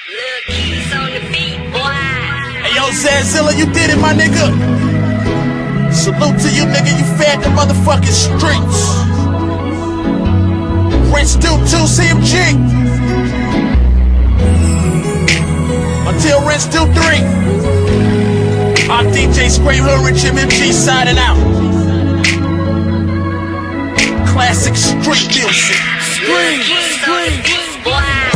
Hey yo, Zanzilla, you did it, my nigga. Salute to you, nigga. You fed the motherfucking streets. Rest due 2 CMG. Until rest due 3. I'm DJ Scream Hood, Rich MMG signing out. Classic street music. Scream, scream, boy.